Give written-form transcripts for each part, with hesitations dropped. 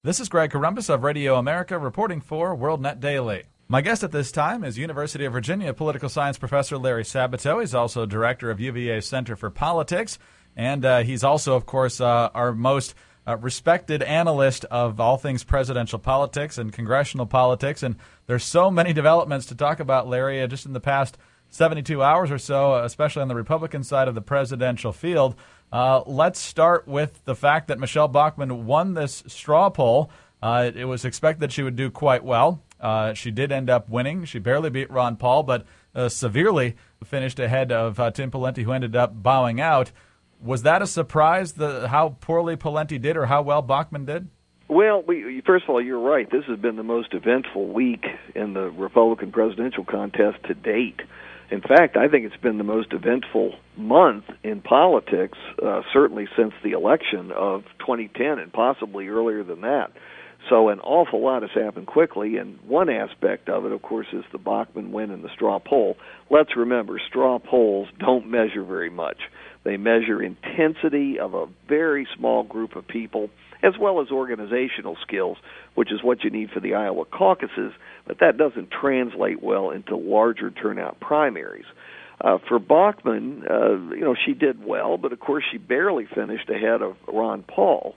This is Greg Corombos of Radio America reporting for WorldNet Daily. My guest at this time is University of Virginia political science professor Larry Sabato. He's also director of UVA Center for Politics, and he's also, of course, our most respected analyst of all things presidential politics and congressional politics. And there's so many developments to talk about, Larry, just in the past 72 hours or so, especially on the Republican side of the presidential field. Let's start with the fact that Michelle Bachmann won this straw poll. It was expected that she would do quite well. She did end up winning. She barely beat Ron Paul, but severely finished ahead of Tim Pawlenty, who ended up bowing out. Was that a surprise, how poorly Pawlenty did or how well Bachmann did? Well, first of all, you're right. This has been the most eventful week in the Republican presidential contest to date. In fact, I think it's been the most eventful month in politics, certainly since the election of 2010 and possibly earlier than that. So an awful lot has happened quickly, and one aspect of it, of course, is the Bachmann win in the straw poll. Let's remember, straw polls don't measure very much. They measure intensity of a very small group of people, as well as organizational skills, which is what you need for the Iowa caucuses, but that doesn't translate well into larger turnout primaries. For Bachmann, she did well, but of course she barely finished ahead of Ron Paul.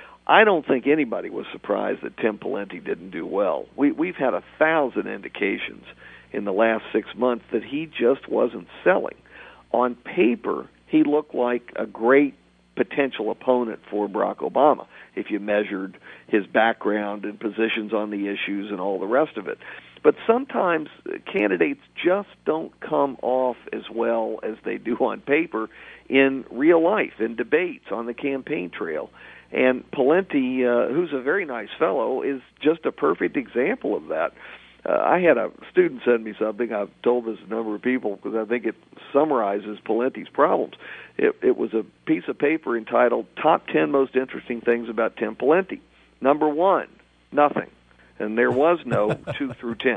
I don't think anybody was surprised that Tim Pawlenty didn't do well. We've had 1,000 indications in the last 6 months that he just wasn't selling. On paper, he looked like a great potential opponent for Barack Obama if you measured his background and positions on the issues and all the rest of it. But sometimes candidates just don't come off as well as they do on paper in real life, in debates, on the campaign trail. And Pawlenty, who's a very nice fellow, is just a perfect example of that. I had a student send me something. I've told this to a number of people because I think it summarizes Pawlenty's problems. It was a piece of paper entitled Top 10 Most Interesting Things About Tim Pawlenty. Number 1, nothing. And there was no 2 through 10.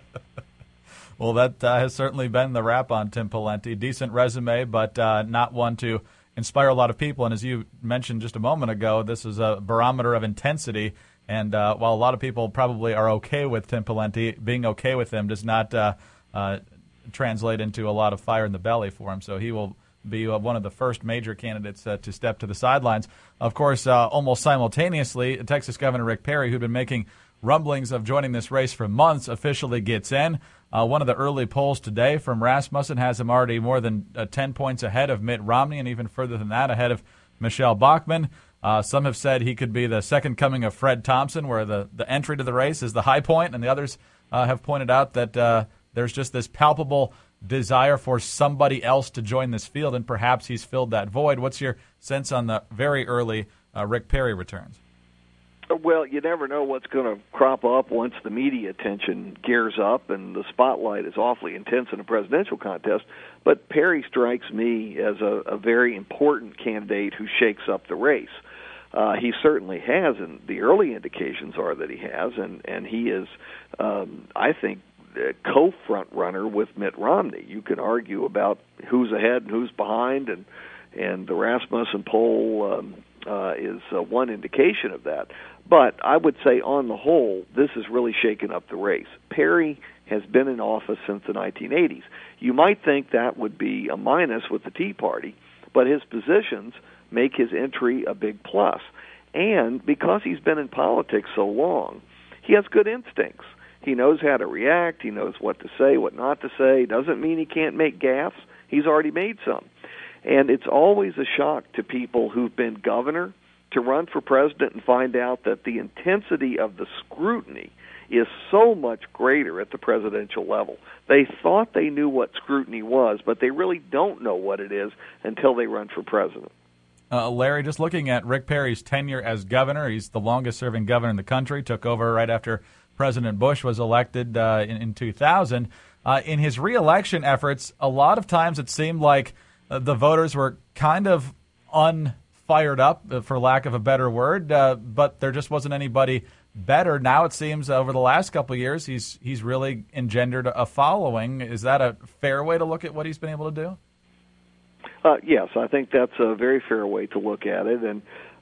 Well, that has certainly been the rap on Tim Pawlenty. Decent resume, but not one to inspire a lot of people. And as you mentioned just a moment ago, this is a barometer of intensity. And while a lot of people probably are okay with Tim Pawlenty, being okay with him does not translate into a lot of fire in the belly for him. So he will be one of the first major candidates to step to the sidelines. Of course, almost simultaneously, Texas Governor Rick Perry, who'd been making rumblings of joining this race for months, officially gets in. One of the early polls today from Rasmussen has him already more than 10 points ahead of Mitt Romney and even further than that ahead of Michelle Bachmann. Some have said he could be the second coming of Fred Thompson, where the entry to the race is the high point, and the others have pointed out that there's just this palpable desire for somebody else to join this field, and perhaps he's filled that void. What's your sense on the very early Rick Perry returns? Well, you never know what's going to crop up once the media attention gears up and the spotlight is awfully intense in a presidential contest. But Perry strikes me as a very important candidate who shakes up the race. He certainly has, and the early indications are that he has, and he is, I think, co-front runner with Mitt Romney. You can argue about who's ahead and who's behind, and the Rasmussen poll is one indication of that. But I would say on the whole, this has really shaken up the race. Perry has been in office since the 1980s. You might think that would be a minus with the Tea Party, but his positions make his entry a big plus. And because he's been in politics so long, he has good instincts. He knows how to react. He knows what to say, what not to say. Doesn't mean he can't make gaffes. He's already made some. And it's always a shock to people who've been governor to run for president and find out that the intensity of the scrutiny is so much greater at the presidential level. They thought they knew what scrutiny was, but they really don't know what it is until they run for president. Larry, just looking at Rick Perry's tenure as governor, he's the longest-serving governor in the country, took over right after President Bush was elected in 2000. In his re-election efforts, a lot of times it seemed like the voters were kind of unfired up, for lack of a better word, but there just wasn't anybody better. Now it seems over the last couple of years he's really engendered a following. Is that a fair way to look at what he's been able to do? Yes, I think that's a very fair way to look at it. And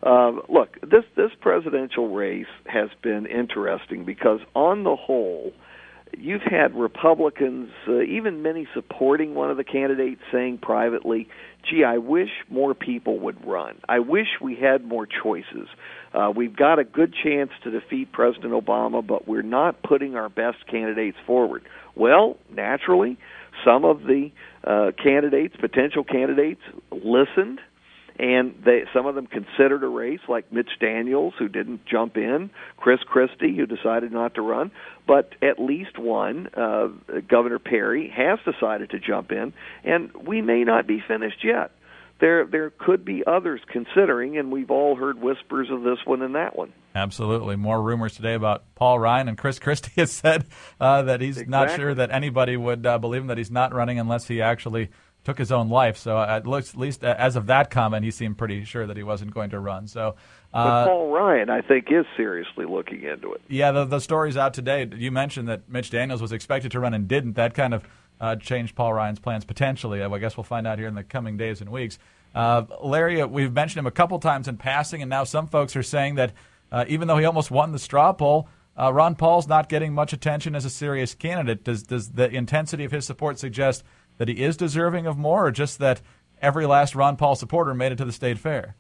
Look, this presidential race has been interesting because on the whole, you've had Republicans, even many supporting one of the candidates, saying privately, gee, I wish more people would run. I wish we had more choices. We've got a good chance to defeat President Obama, but we're not putting our best candidates forward. Well, naturally, some of the potential candidates, listened, and some of them considered a race, like Mitch Daniels, who didn't jump in, Chris Christie, who decided not to run, but at least one, Governor Perry, has decided to jump in, and we may not be finished yet. There could be others considering, and we've all heard whispers of this one and that one. Absolutely. More rumors today about Paul Ryan, and Chris Christie has said that he's not sure that anybody would believe him, that he's not running unless he actually took his own life. So at least as of that comment, he seemed pretty sure that he wasn't going to run. So, but Paul Ryan, I think, is seriously looking into it. Yeah, the story's out today. You mentioned that Mitch Daniels was expected to run and didn't. That kind of changed Paul Ryan's plans potentially. I guess we'll find out here in the coming days and weeks. Larry, we've mentioned him a couple times in passing, and now some folks are saying that even though he almost won the straw poll, Ron Paul's not getting much attention as a serious candidate. Does the intensity of his support suggest that he is deserving of more, or just that every last Ron Paul supporter made it to the state fair?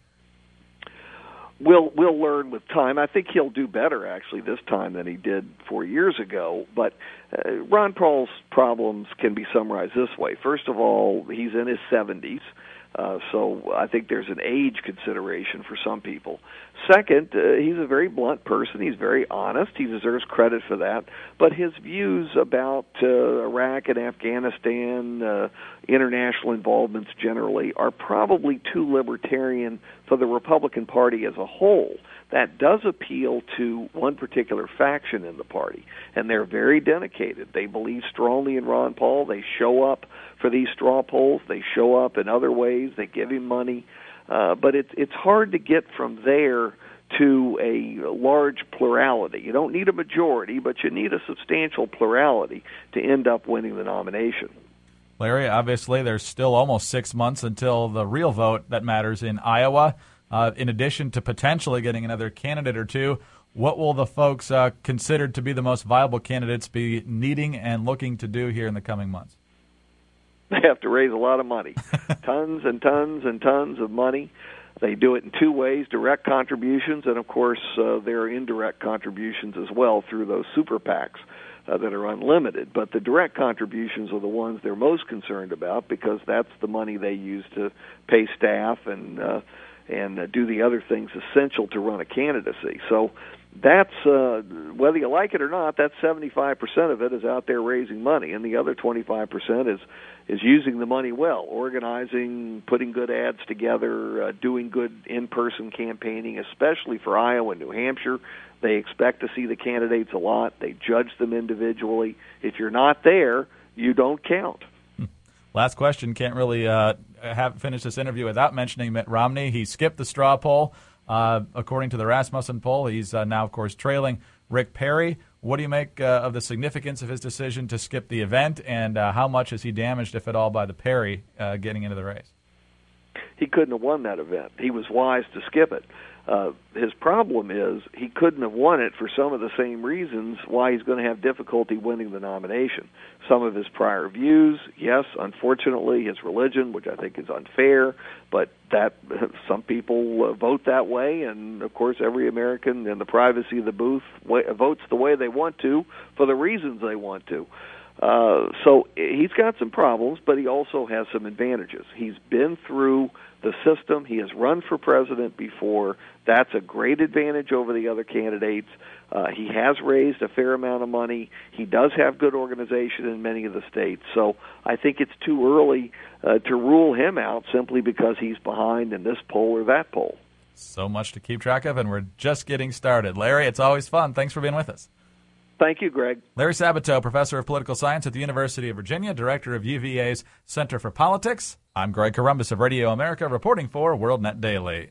We'll learn with time. I think he'll do better, actually, this time than he did 4 years ago. But Ron Paul's problems can be summarized this way. First of all, he's in his 70s. So I think there's an age consideration for some people. Second, he's a very blunt person. He's very honest. He deserves credit for that. But his views about Iraq and Afghanistan, international involvements generally, are probably too libertarian for the Republican Party as a whole. That does appeal to one particular faction in the party, and they're very dedicated. They believe strongly in Ron Paul. They show up for these straw polls. They show up in other ways. They give him money. But it's hard to get from there to a large plurality. You don't need a majority, but you need a substantial plurality to end up winning the nomination. Larry, obviously there's still almost 6 months until the real vote that matters in Iowa. In addition to potentially getting another candidate or two, what will the folks considered to be the most viable candidates be needing and looking to do here in the coming months? They have to raise a lot of money, tons and tons and tons of money. They do it in two ways, direct contributions, and, of course, there are indirect contributions as well through those super PACs that are unlimited. But the direct contributions are the ones they're most concerned about because that's the money they use to pay staff and do the other things essential to run a candidacy. So that's, whether you like it or not, that's 75% of it is out there raising money, and the other 25% is using the money well, organizing, putting good ads together, doing good in-person campaigning, especially for Iowa and New Hampshire. They expect to see the candidates a lot. They judge them individually. If you're not there, you don't count. Last question. Can't really finish this interview without mentioning Mitt Romney. He skipped the straw poll. According to the Rasmussen poll, he's now, of course, trailing Rick Perry. What do you make of the significance of his decision to skip the event, and how much is he damaged, if at all, by the Perry getting into the race? He couldn't have won that event. He was wise to skip it. His problem is he couldn't have won it for some of the same reasons why he's going to have difficulty winning the nomination. Some of his prior views, yes, unfortunately, his religion, which I think is unfair, but that some people vote that way, and, of course, every American in the privacy of the booth votes the way they want to for the reasons they want to. So he's got some problems, but he also has some advantages. He's been through the system. He has run for president before. That's a great advantage over the other candidates. He has raised a fair amount of money. He does have good organization in many of the states. So I think it's too early to rule him out simply because he's behind in this poll or that poll. So much to keep track of, and we're just getting started. Larry, it's always fun. Thanks for being with us. Thank you, Greg. Larry Sabato, professor of political science at the University of Virginia, director of UVA's Center for Politics. I'm Greg Corombos of Radio America, reporting for WorldNet Daily.